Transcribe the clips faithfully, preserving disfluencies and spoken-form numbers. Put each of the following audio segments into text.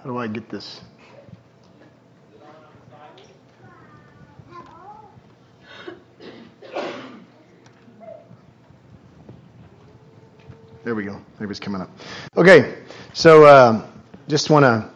How do I get this? There we go. Everybody's coming up. Okay, so uh, just want to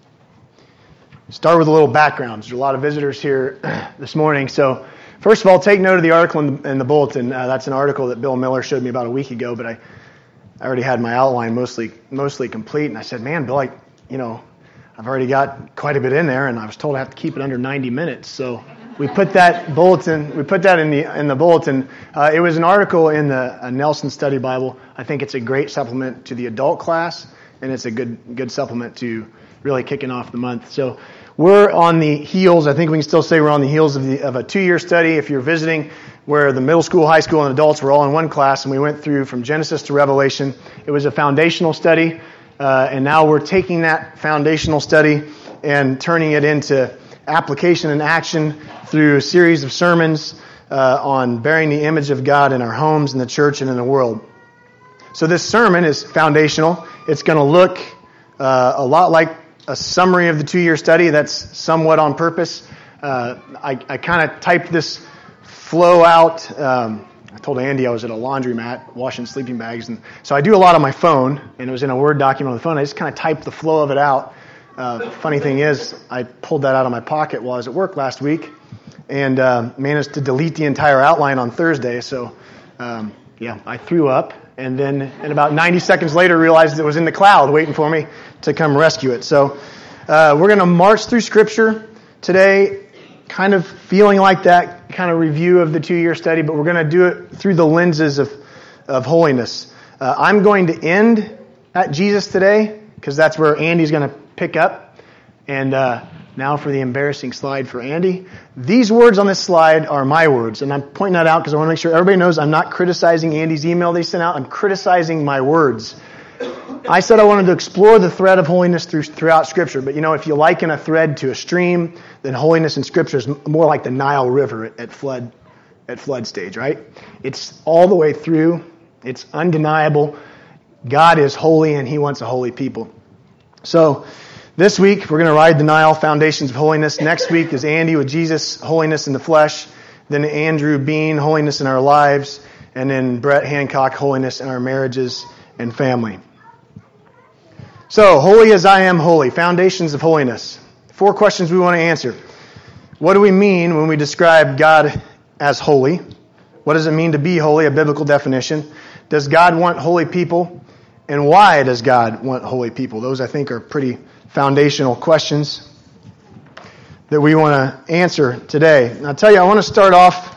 start with a little background. There's a lot of visitors here this morning. So first of all, take note of the article in the, in the bulletin. Uh, that's an article that Bill Miller showed me about a week ago, but I, I already had my outline mostly mostly complete. And I said, man, Bill, I, you know, I've already got quite a bit in there, and I was told I have to keep it under ninety minutes. So we put that bulletin, we put that in the in the bulletin. Uh, it was an article in the uh, Nelson Study Bible. I think it's a great supplement to the adult class, and it's a good good supplement to really kicking off the month. So we're on the heels. I think we can still say we're on the heels of the of a two-year study. If you're visiting, where the middle school, high school, and adults were all in one class, and we went through from Genesis to Revelation. It was a foundational study. Uh, and now we're taking that foundational study and turning it into application and action through a series of sermons uh, on bearing the image of God in our homes, in the church, and in the world. So this sermon is foundational. It's going to look uh, a lot like a summary of the two-year study. That's somewhat on purpose. Uh, I, I kind of typed this flow out. Um, I told Andy I was at a laundromat washing sleeping bags, and so I do a lot on my phone, and it was in a Word document on the phone. I just kind of typed the flow of it out. Uh, funny thing is, I pulled that out of my pocket while I was at work last week, and uh, managed to delete the entire outline on Thursday. So, um, yeah, I threw up, and then and about ninety seconds later realized it was in the cloud waiting for me to come rescue it. So uh, we're going to march through Scripture today, kind of feeling like that kind of review of the two-year study, but we're going to do it through the lenses of, of holiness. Uh, I'm going to end at Jesus today, because that's where Andy's going to pick up. And uh, now for the embarrassing slide for Andy. These words on this slide are my words, and I'm pointing that out because I want to make sure everybody knows I'm not criticizing Andy's email they sent out. I'm criticizing my words. I said I wanted to explore the thread of holiness through, throughout Scripture, but you know, if you liken a thread to a stream, then holiness in Scripture is more like the Nile River at, at flood at flood stage, right? It's all the way through. It's undeniable. God is holy, and He wants a holy people. So this week, we're going to ride the Nile, Foundations of Holiness. Next week is Andy with Jesus, Holiness in the Flesh. Then Andrew Bean, Holiness in Our Lives. And then Brett Hancock, Holiness in Our Marriages and Family. So, holy as I am holy, foundations of holiness. Four questions we want to answer. What do we mean when we describe God as holy? What does it mean to be holy, a biblical definition? Does God want holy people? And why does God want holy people? Those, I think, are pretty foundational questions that we want to answer today. And I'll tell you, I want to start off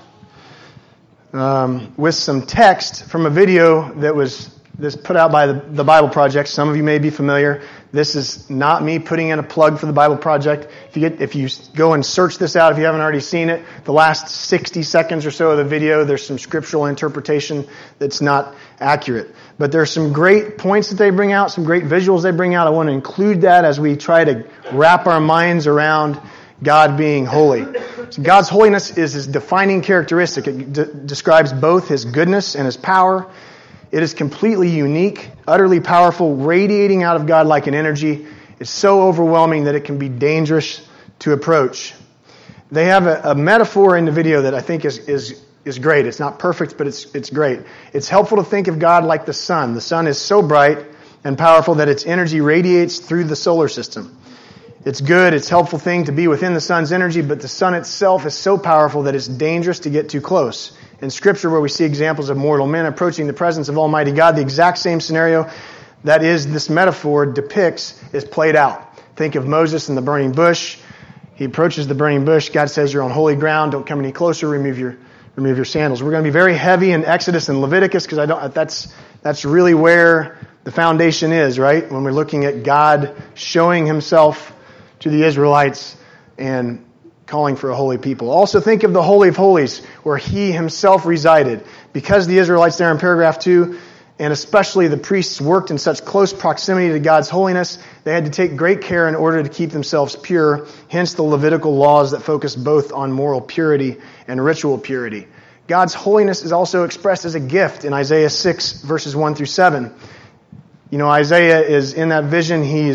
um, with some text from a video that was This put out by the, the Bible Project. Some of you may be familiar. This is not me putting in a plug for the Bible Project. If you get, if you go and search this out, if you haven't already seen it, the last sixty seconds or so of the video, there's some scriptural interpretation that's not accurate. But there's some great points that they bring out, some great visuals they bring out. I want to include that as we try to wrap our minds around God being holy. So God's holiness is His defining characteristic. It de- describes both His goodness and His power. It is completely unique, utterly powerful, radiating out of God like an energy. It's so overwhelming that it can be dangerous to approach. They have a, a metaphor in the video that I think is, is, is great. It's not perfect, but it's, it's great. It's helpful to think of God like the sun. The sun is so bright and powerful that its energy radiates through the solar system. It's good, it's a helpful thing to be within the sun's energy, but the sun itself is so powerful that it's dangerous to get too close. In Scripture, where we see examples of mortal men approaching the presence of Almighty God, the exact same scenario that is this metaphor depicts is played out. Think of Moses in the burning bush. He approaches the burning bush. God says, you're on holy ground. Don't come any closer. Remove your remove your sandals. We're going to be very heavy in Exodus and Leviticus because I don't. That's that's really where the foundation is, right? When we're looking at God showing Himself to the Israelites and calling for a holy people. Also think of the Holy of Holies, where He Himself resided. Because the Israelites there in paragraph two, and especially the priests, worked in such close proximity to God's holiness, they had to take great care in order to keep themselves pure. Hence the Levitical laws that focus both on moral purity and ritual purity. God's holiness is also expressed as a gift in Isaiah six, verses one through seven. You know, Isaiah is in that vision, he's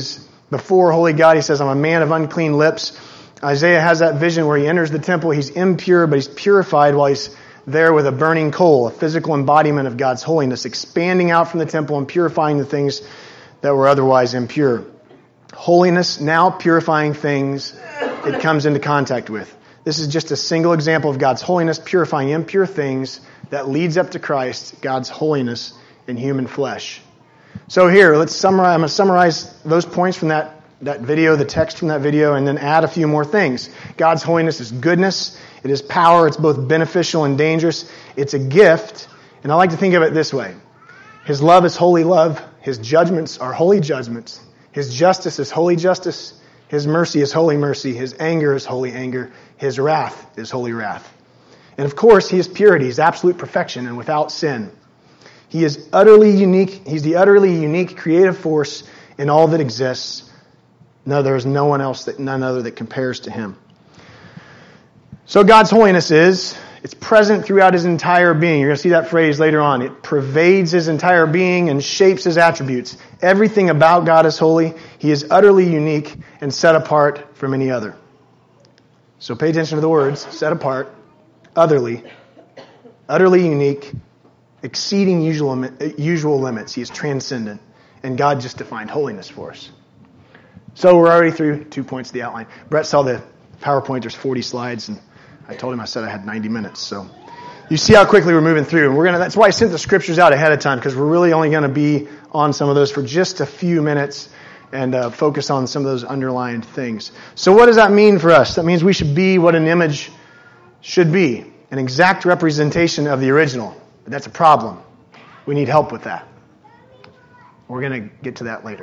before holy God. He says, I'm a man of unclean lips. Isaiah has that vision where he enters the temple. He's impure, but he's purified while he's there with a burning coal, a physical embodiment of God's holiness, expanding out from the temple and purifying the things that were otherwise impure. Holiness now purifying things it comes into contact with. This is just a single example of God's holiness purifying impure things that leads up to Christ, God's holiness in human flesh. So here, let's summarize. I'm going to summarize those points from that, that video, the text from that video, and then add a few more things. God's holiness is goodness. It is power. It's both beneficial and dangerous. It's a gift. And I like to think of it this way. His love is holy love. His judgments are holy judgments. His justice is holy justice. His mercy is holy mercy. His anger is holy anger. His wrath is holy wrath. And of course, He is purity. He's absolute perfection and without sin. He is utterly unique. He's the utterly unique creative force in all that exists. No, there is no one else, that none other that compares to Him. So God's holiness is, it's present throughout His entire being. You're going to see that phrase later on. It pervades His entire being and shapes His attributes. Everything about God is holy. He is utterly unique and set apart from any other. So pay attention to the words, set apart, otherly, utterly unique, exceeding usual, usual limits. He is transcendent. And God just defined holiness for us. So we're already through two points of the outline. Brett saw the PowerPoint. There's forty slides, and I told him I said I had ninety minutes. So you see how quickly we're moving through. And we're gonna. That's why I sent the scriptures out ahead of time, because we're really only going to be on some of those for just a few minutes and uh, focus on some of those underlying things. So what does that mean for us? That means we should be what an image should be, an exact representation of the original. But that's a problem. We need help with that. We're going to get to that later.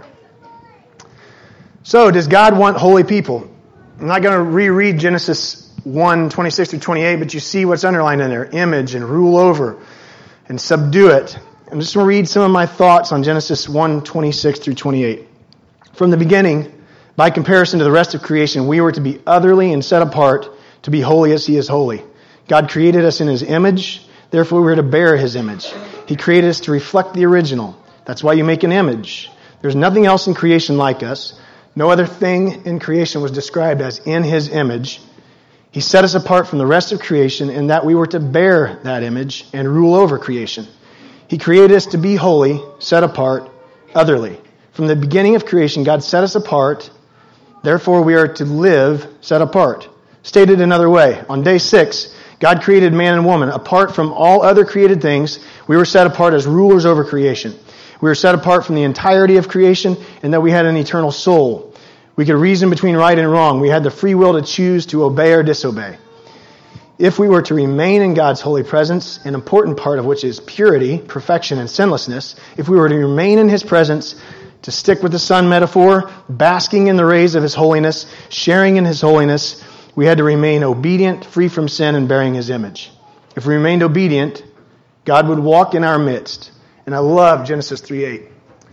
So, does God want holy people? I'm not going to reread Genesis one, twenty-six through twenty-eight, but you see what's underlined in there. Image and rule over and subdue it. I'm just going to read some of my thoughts on Genesis one, twenty-six through twenty-eight. From the beginning, by comparison to the rest of creation, we were to be otherly and set apart to be holy as He is holy. God created us in His image, therefore we were to bear His image. He created us to reflect the original. That's why you make an image. There's nothing else in creation like us. No other thing in creation was described as in His image. He set us apart from the rest of creation in that we were to bear that image and rule over creation. He created us to be holy, set apart, otherly. From the beginning of creation, God set us apart. Therefore, we are to live set apart. Stated another way, on day six, God created man and woman. Apart from all other created things, we were set apart as rulers over creation. We were set apart from the entirety of creation, and that we had an eternal soul. We could reason between right and wrong. We had the free will to choose to obey or disobey. If we were to remain in God's holy presence, an important part of which is purity, perfection, and sinlessness, if we were to remain in His presence, to stick with the sun metaphor, basking in the rays of His holiness, sharing in His holiness, we had to remain obedient, free from sin, and bearing His image. If we remained obedient, God would walk in our midst. And I love Genesis three eight.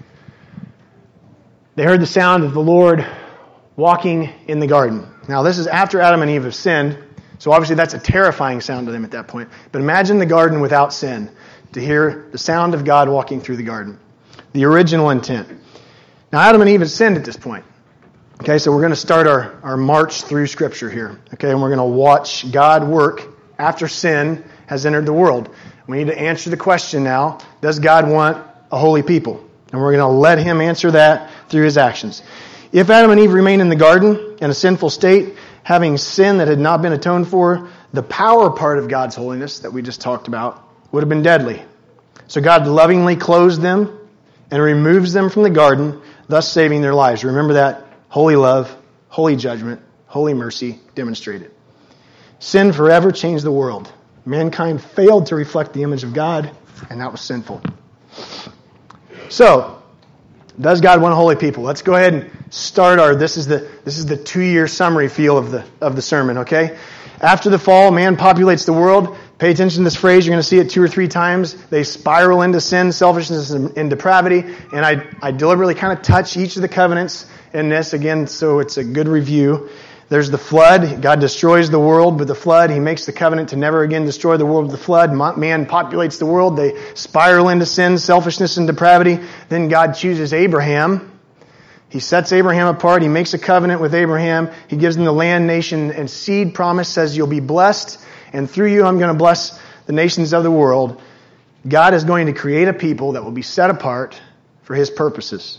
They heard the sound of the Lord walking in the garden. Now, this is after Adam and Eve have sinned, so obviously that's a terrifying sound to them at that point. But imagine the garden without sin, to hear the sound of God walking through the garden. The original intent. Now, Adam and Eve had sinned at this point. Okay, so we're going to start our, our march through Scripture here. Okay, and we're going to watch God work after sin has entered the world. We need to answer the question now, does God want a holy people? And we're going to let Him answer that through His actions. If Adam and Eve remained in the garden in a sinful state, having sin that had not been atoned for, the power part of God's holiness that we just talked about would have been deadly. So God lovingly clothes them and removes them from the garden, thus saving their lives. Remember that holy love, holy judgment, holy mercy demonstrated. Sin forever changed the world. Mankind failed to reflect the image of God, and that was sinful. So, does God want holy people? Let's go ahead and start our, this is the this is the two-year summary feel of the of the sermon, okay? After the fall, man populates the world. Pay attention to this phrase. You're going to see it two or three times. They spiral into sin, selfishness, and depravity. And I, I deliberately kind of touch each of the covenants in this, again, so it's a good review. There's the flood. God destroys the world with the flood. He makes the covenant to never again destroy the world with the flood. Man populates the world. They spiral into sin, selfishness, and depravity. Then God chooses Abraham. He sets Abraham apart. He makes a covenant with Abraham. He gives him the land, nation, and seed promise, says you'll be blessed, and through you I'm going to bless the nations of the world. God is going to create a people that will be set apart for His purposes.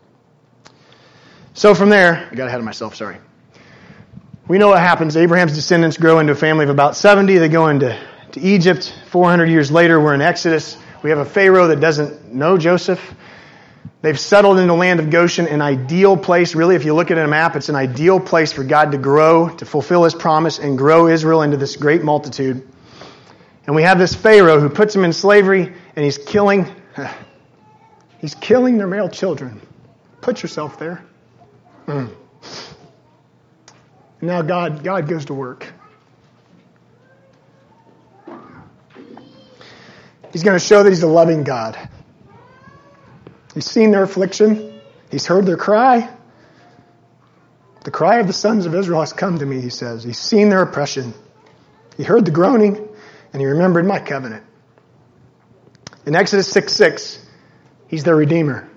So from there, I got ahead of myself, sorry. We know what happens. Abraham's descendants grow into a family of about seventy. They go into to Egypt. four hundred years later, we're in Exodus. We have a Pharaoh that doesn't know Joseph. They've settled in the land of Goshen, an ideal place. Really, if you look at a map, it's an ideal place for God to grow, to fulfill His promise and grow Israel into this great multitude. And we have this Pharaoh who puts them in slavery, and he's killing, he's killing their male children. Put yourself there. Mm. And now God, God goes to work. He's going to show that He's a loving God. He's seen their affliction. He's heard their cry. The cry of the sons of Israel has come to me, He says. He's seen their oppression. He heard the groaning, and He remembered my covenant. In Exodus six six, He's their Redeemer.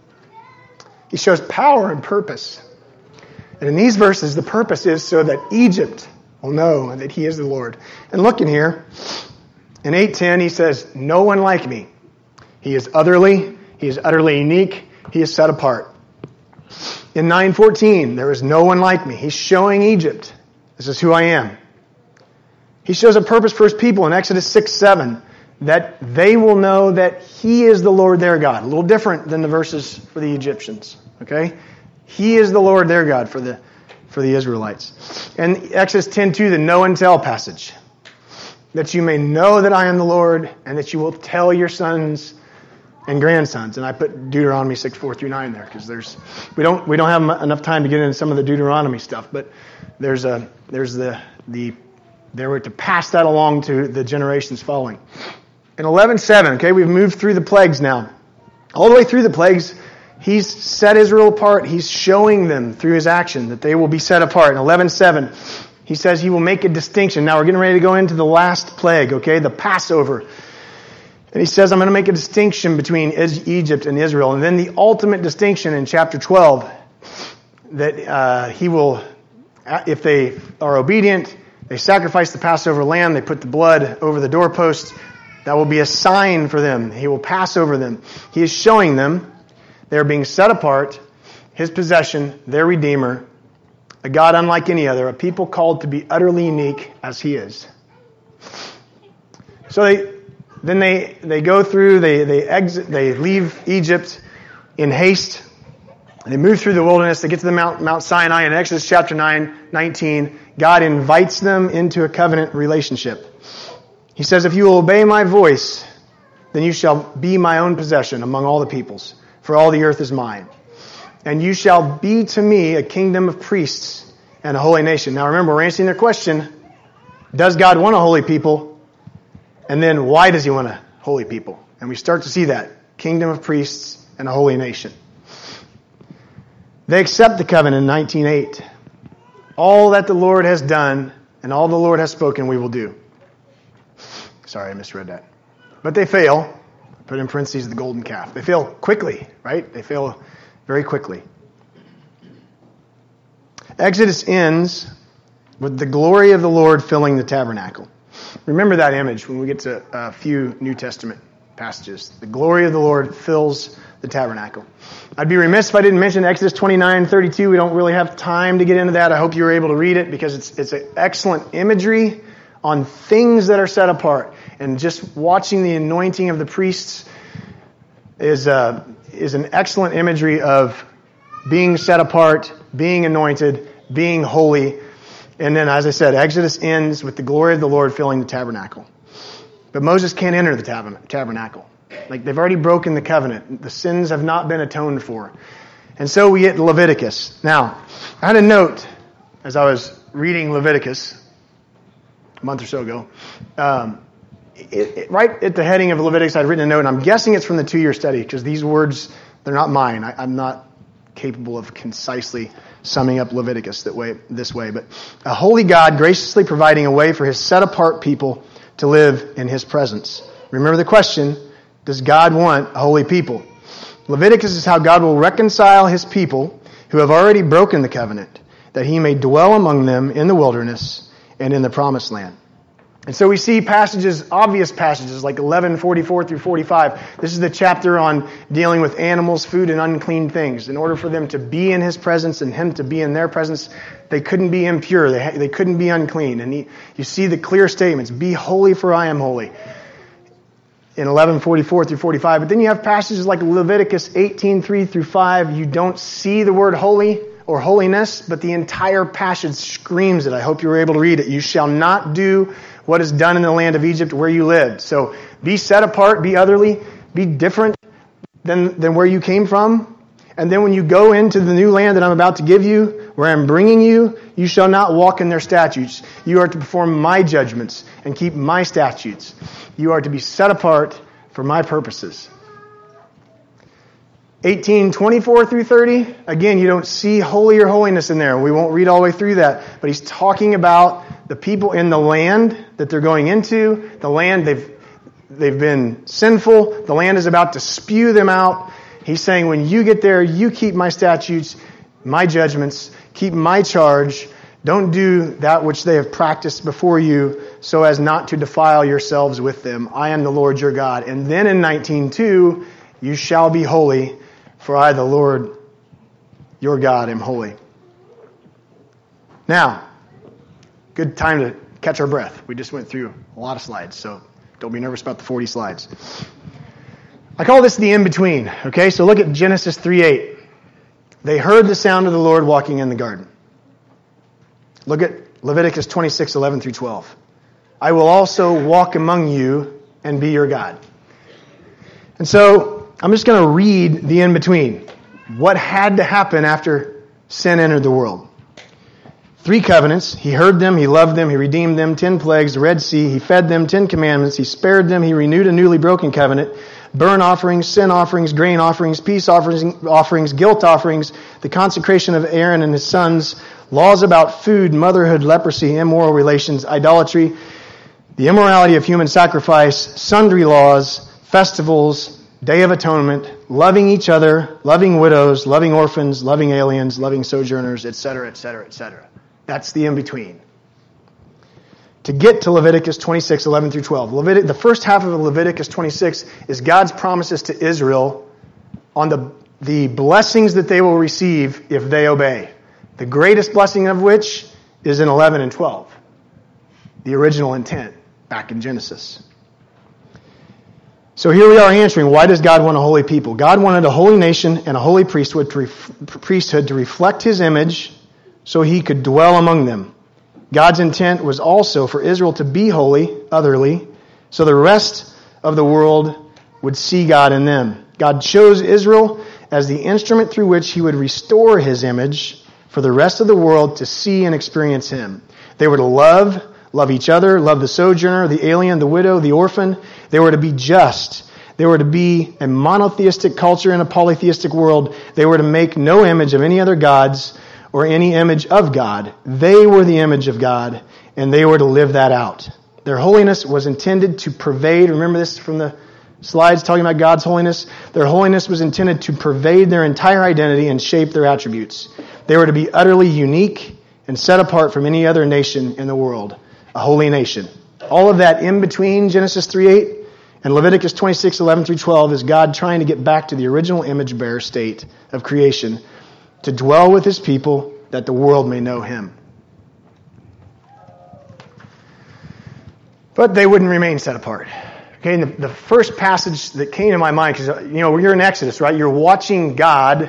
He shows power and purpose. And in these verses, the purpose is so that Egypt will know that He is the Lord. And look in here. In eight ten, He says, no one like me. He is otherly. He is utterly unique. He is set apart. In nine fourteen, there is no one like me. He's showing Egypt, this is who I am. He shows a purpose for His people in Exodus six seven, that they will know that He is the Lord their God. A little different than the verses for the Egyptians. Okay? He is the Lord their God for the for the Israelites. And Exodus ten two, the know and tell passage. That you may know that I am the Lord, and that you will tell your sons and grandsons. And I put Deuteronomy six four through nine there, because there's we don't we don't have enough time to get into some of the Deuteronomy stuff, but there's a there's the the they were to pass that along to the generations following. In eleven seven, okay, we've moved through the plagues now. All the way through the plagues, He's set Israel apart. He's showing them through His action that they will be set apart. In eleven seven, He says He will make a distinction. Now we're getting ready to go into the last plague, okay, the Passover. And He says, I'm going to make a distinction between Egypt and Israel. And then the ultimate distinction in chapter twelve, that uh, He will, if they are obedient, they sacrifice the Passover lamb, they put the blood over the doorpost. That will be a sign for them. He will pass over them. He is showing them they're being set apart, His possession, their Redeemer, a God unlike any other, a people called to be utterly unique as He is. So they, then they, they go through, they, they exit, they leave Egypt in haste. They move through the wilderness. They get to the Mount, Mount Sinai. In Exodus chapter nine, nineteen, God invites them into a covenant relationship. He says, if you will obey my voice, then you shall be my own possession among all the peoples, for all the earth is mine. And you shall be to me a kingdom of priests and a holy nation. Now remember, we're answering their question, does God want a holy people? And then why does He want a holy people? And we start to see that. Kingdom of priests and a holy nation. They accept the covenant in nineteen eight. All that the Lord has done and all the Lord has spoken we will do. Sorry, I misread that. But they fail. Put in parentheses the golden calf. They fail quickly, right? They fail very quickly. Exodus ends with the glory of the Lord filling the tabernacle. Remember that image when we get to a few New Testament passages. The glory of the Lord fills the tabernacle. I'd be remiss if I didn't mention Exodus twenty-nine thirty-two. We don't really have time to get into that. I hope you were able to read it because it's it's an excellent imagery on things that are set apart. And just watching the anointing of the priests is uh, is an excellent imagery of being set apart, being anointed, being holy. And then, as I said, Exodus ends with the glory of the Lord filling the tabernacle. But Moses can't enter the tab- tabernacle. Like, they've already broken the covenant. The sins have not been atoned for. And so we get Leviticus. Now, I had a note as I was reading Leviticus a month or so ago. Um, it, it, right at the heading of Leviticus, I'd written a note, and I'm guessing it's from the two-year study, because these words, they're not mine. I, I'm not capable of concisely summing up Leviticus that way, this way. But a holy God graciously providing a way for His set-apart people to live in His presence. Remember the question, does God want a holy people? Leviticus is how God will reconcile His people who have already broken the covenant, that he may dwell among them in the wilderness and in the promised land. And so we see passages, obvious passages, like eleven forty-four through forty-five. This is the chapter on dealing with animals, food, and unclean things. In order for them to be in his presence and him to be in their presence, they couldn't be impure. They, they couldn't be unclean. And he, you see the clear statements, be holy for I am holy, in eleven forty-four through forty-five. But then you have passages like Leviticus eighteen three through five. You don't see the word holy or holiness, but the entire passage screams it. I hope you were able to read it. You shall not do what is done in the land of Egypt where you lived. So be set apart, be otherly, be different than, than where you came from. And then when you go into the new land that I'm about to give you, where I'm bringing you, you shall not walk in their statutes. You are to perform my judgments and keep my statutes. You are to be set apart for my purposes. eighteen twenty-four through thirty, again, you don't see holy or holiness in there. We won't read all the way through that. But he's talking about the people in the land that they're going into. The land, they've they've been sinful. The land is about to spew them out. He's saying, when you get there, you keep my statutes, my judgments, keep my charge. Don't do that which they have practiced before you, so as not to defile yourselves with them. I am the Lord your God. And then in nineteen two, you shall be holy, for I, the Lord your God, am holy. Now, good time to catch our breath. We just went through a lot of slides, so don't be nervous about the forty slides. I call this the in-between. Okay, so look at Genesis three eight. They heard the sound of the Lord walking in the garden. Look at Leviticus twenty-six eleven through twelve. I will also walk among you and be your God. And so I'm just going to read the in-between. What had to happen after sin entered the world? Three covenants. He heard them. He loved them. He redeemed them. Ten plagues. The Red Sea. He fed them. Ten commandments. He spared them. He renewed a newly broken covenant. Burnt offerings, sin offerings, grain offerings, peace offerings, offerings, guilt offerings, the consecration of Aaron and his sons, laws about food, motherhood, leprosy, immoral relations, idolatry, the immorality of human sacrifice, sundry laws, festivals, Day of Atonement, loving each other, loving widows, loving orphans, loving aliens, loving sojourners, et cetera, et cetera, et cetera. That's the in-between. To get to Leviticus twenty-six eleven through twelve. Levitic, the first half of Leviticus twenty-six is God's promises to Israel on the, the blessings that they will receive if they obey. The greatest blessing of which is in eleven and twelve. The original intent back in Genesis. So here we are answering, why does God want a holy people? God wanted a holy nation and a holy priesthood to, ref, priesthood to reflect His image so He could dwell among them. God's intent was also for Israel to be holy, otherly, so the rest of the world would see God in them. God chose Israel as the instrument through which He would restore His image for the rest of the world to see and experience Him. They were to love, love each other, love the sojourner, the alien, the widow, the orphan. They were to be just. They were to be a monotheistic culture in a polytheistic world. They were to make no image of any other gods or any image of God. They were the image of God, and they were to live that out. Their holiness was intended to pervade. Remember this from the slides talking about God's holiness? Their holiness was intended to pervade their entire identity and shape their attributes. They were to be utterly unique and set apart from any other nation in the world. A holy nation. All of that in between Genesis three eight and Leviticus twenty-six eleven through twelve is God trying to get back to the original image bearer state of creation, to dwell with His people, that the world may know Him. But they wouldn't remain set apart. Okay, and the, the first passage that came to my mind, because you know you're in Exodus, right? You're watching God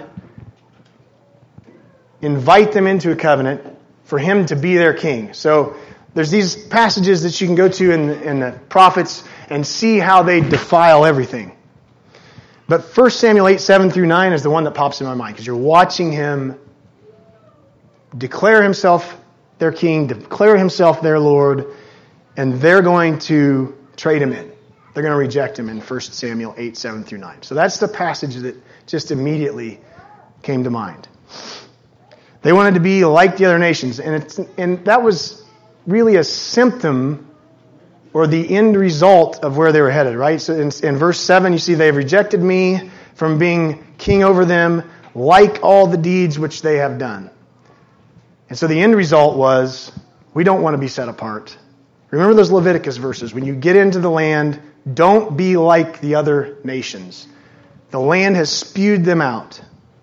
invite them into a covenant for Him to be their king. So there's these passages that you can go to in, in the prophets and see how they defile everything. But First Samuel eight, seven through nine is the one that pops in my mind, because you're watching Him declare Himself their king, declare Himself their Lord, and they're going to trade Him in. They're going to reject Him in First Samuel eight, seven through nine. So that's the passage that just immediately came to mind. They wanted to be like the other nations, and it's, and that was really a symptom or the end result of where they were headed, right? So in, in verse seven, you see they've rejected me from being king over them. like all the deeds which they have done. And so the end result was, we don't want to be set apart. Remember those Leviticus verses. When you get into the land, don't be like the other nations. The land has spewed them out.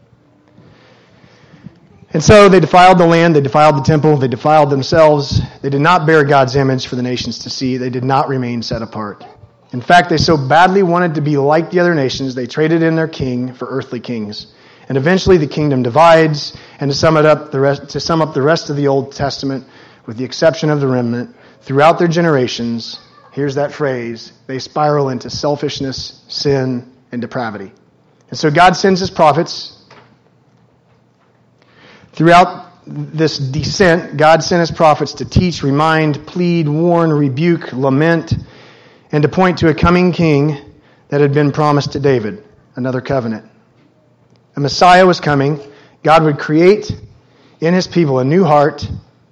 And so they defiled the land, they defiled the temple, they defiled themselves. They did not bear God's image for the nations to see. They did not remain set apart. In fact, they so badly wanted to be like the other nations, they traded in their king for earthly kings. And eventually the kingdom divides, and to sum it up, the rest, to sum up the rest of the Old Testament, with the exception of the remnant, throughout their generations, here's that phrase, they spiral into selfishness, sin, and depravity. And so God sends his prophets. Throughout this descent, God sent his prophets to teach, remind, plead, warn, rebuke, lament, and to point to a coming king that had been promised to David, another covenant. A Messiah was coming. God would create in his people a new heart,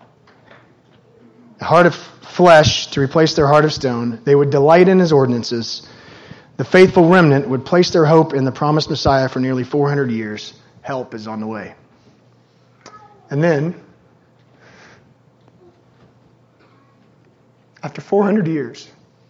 a heart of flesh to replace their heart of stone. They would delight in his ordinances. The faithful remnant would place their hope in the promised Messiah for nearly four hundred years. Help is on the way. And then, after four hundred years,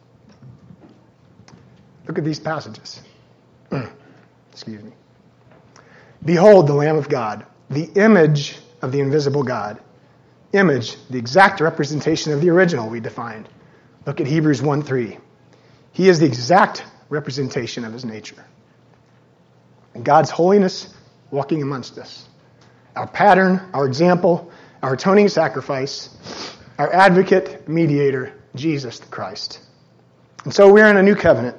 look at these passages. Excuse me. Behold the Lamb of God, the image of the invisible God. Image, the exact representation of the original we defined. Look at Hebrews one three. He is the exact representation of his nature. And God's holiness walking amongst us. Our pattern, our example, our atoning sacrifice, our advocate, mediator, Jesus the Christ. And so we're in a new covenant.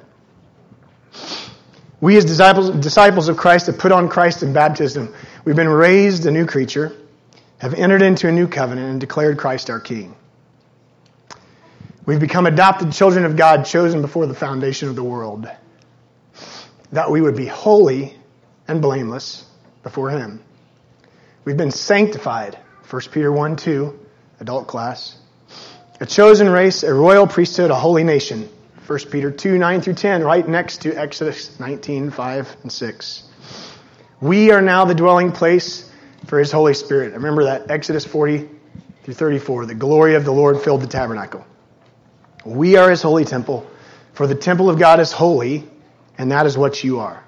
We as disciples, disciples of Christ have put on Christ in baptism. We've been raised a new creature, have entered into a new covenant, and declared Christ our King. We've become adopted children of God, chosen before the foundation of the world, that we would be holy and blameless before him. We've been sanctified, First Peter one two, adult class. A chosen race, a royal priesthood, a holy nation, First Peter two nine through ten, right next to Exodus nineteen five and six. We are now the dwelling place for his Holy Spirit. Remember that, Exodus forty through thirty-four, the glory of the Lord filled the tabernacle. We are his holy temple, for the temple of God is holy, and that is what you are.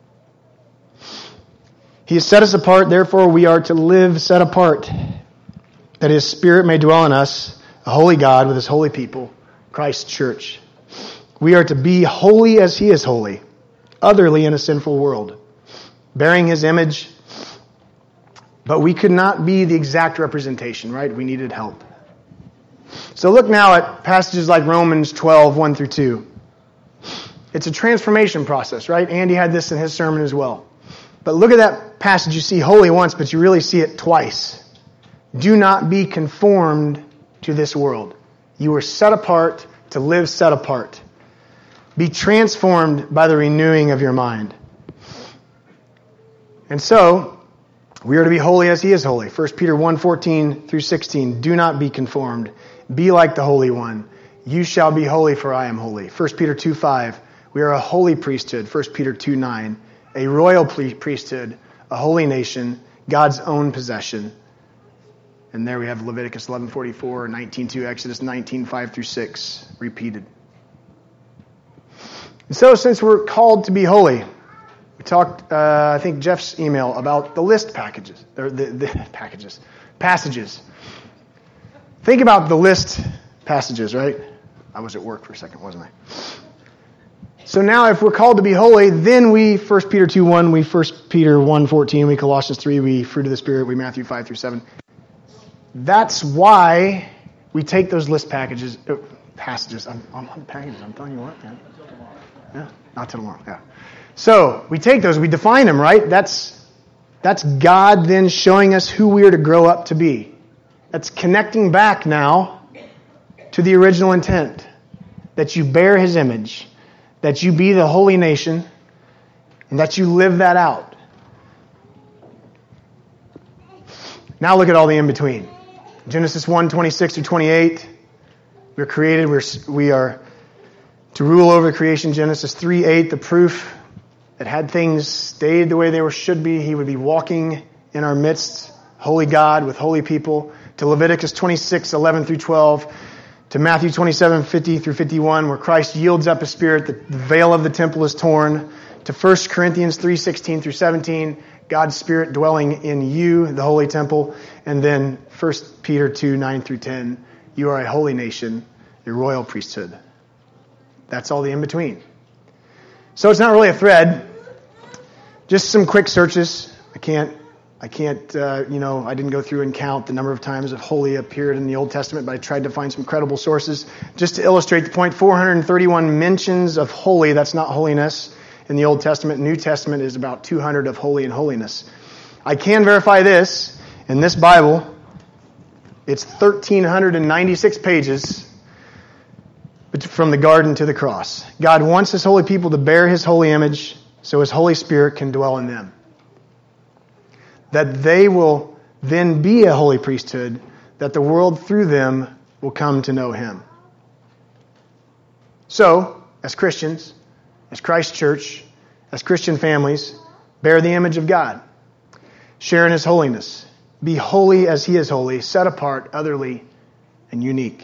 He has set us apart, therefore we are to live set apart, that his Spirit may dwell in us, a holy God with his holy people, Christ's church. We are to be holy as he is holy, utterly in a sinful world, bearing his image, but we could not be the exact representation, right? We needed help. So look now at passages like Romans twelve, one through two. It's a transformation process, right? Andy had this in his sermon as well. But look at that passage. You see holy once, but you really see it twice. Do not be conformed to this world. You were set apart to live set apart. Be transformed by the renewing of your mind. And so, we are to be holy as he is holy. First Peter one fourteen through sixteen. Do not be conformed. Be like the Holy One. You shall be holy, for I am holy. First Peter two five. We are a holy priesthood. First Peter two nine. A royal priesthood, a holy nation, God's own possession. And there we have Leviticus eleven forty-four, nineteen two, Exodus nineteen five through six, repeated. And so, since we're called to be holy, we talked, uh, I think, Jeff's email about the list packages, or the, the packages, passages. Think about the list passages, right? I was at work for a second, wasn't I? So now if we're called to be holy, then we, First Peter two one, we First Peter one fourteen, we Colossians three, we fruit of the Spirit, we Matthew five through seven. That's why we take those list packages, uh, passages, I'm, I'm on packages, I'm telling you what, man. Yeah, not till tomorrow, yeah. So we take those, we define them, right? That's, that's God then showing us who we are to grow up to be. That's connecting back now to the original intent, that you bear his image, that you be the holy nation, and that you live that out. Now look at all the in-between. Genesis one twenty-six through twenty-eight. We're created, we're, we are to rule over creation. Genesis three eight, the proof that had things stayed the way they were, should be, he would be walking in our midst, holy God with holy people, to Leviticus twenty-six, eleven through twelve, to Matthew twenty-seven, fifty through fifty-one, where Christ yields up his spirit, the veil of the temple is torn, to First Corinthians three, sixteen through seventeen, God's Spirit dwelling in you, the holy temple, and then First Peter two, nine through ten, you are a holy nation, a royal priesthood. That's all the in-between. So it's not really a thread, just some quick searches. I can't, I can't, uh, you know, I didn't go through and count the number of times that holy appeared in the Old Testament, but I tried to find some credible sources just to illustrate the point. four hundred thirty-one mentions of holy, that's not holiness. In the Old Testament, New Testament is about two hundred of holy and holiness. I can verify this. In this Bible, it's one thousand three hundred ninety-six pages from the garden to the cross. God wants his holy people to bear his holy image so his Holy Spirit can dwell in them. That they will then be a holy priesthood, that the world through them will come to know him. So, as Christians, as Christ Church, as Christian families, bear the image of God. Share in his holiness. Be holy as he is holy, set apart, otherly, and unique.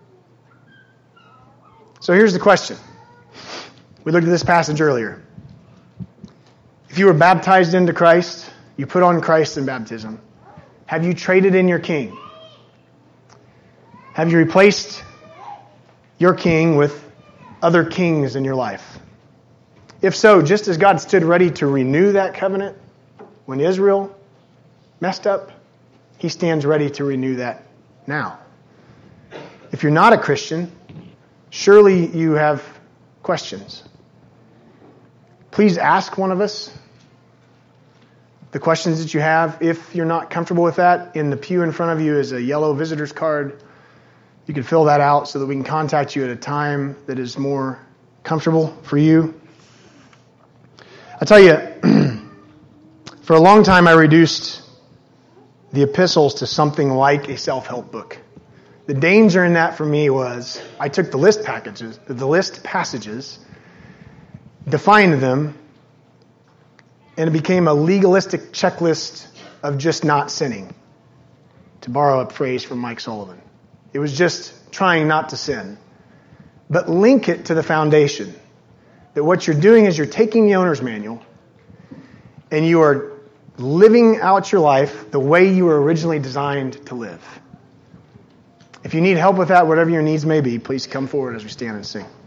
So here's the question. We looked at this passage earlier. If you were baptized into Christ, you put on Christ in baptism. Have you traded in your king? Have you replaced your king with other kings in your life? If so, just as God stood ready to renew that covenant when Israel messed up, he stands ready to renew that now. If you're not a Christian, surely you have questions. Please ask one of us the questions that you have. If you're not comfortable with that, in the pew in front of you is a yellow visitor's card. You can fill that out so that we can contact you at a time that is more comfortable for you. I tell you, for a long time I reduced the epistles to something like a self-help book. The danger in that for me was I took the list packages, the list passages, defined them, and it became a legalistic checklist of just not sinning, to borrow a phrase from Mike Sullivan. It was just trying not to sin. But link it to the foundation. That what you're doing is you're taking the owner's manual and you are living out your life the way you were originally designed to live. If you need help with that, whatever your needs may be, please come forward as we stand and sing.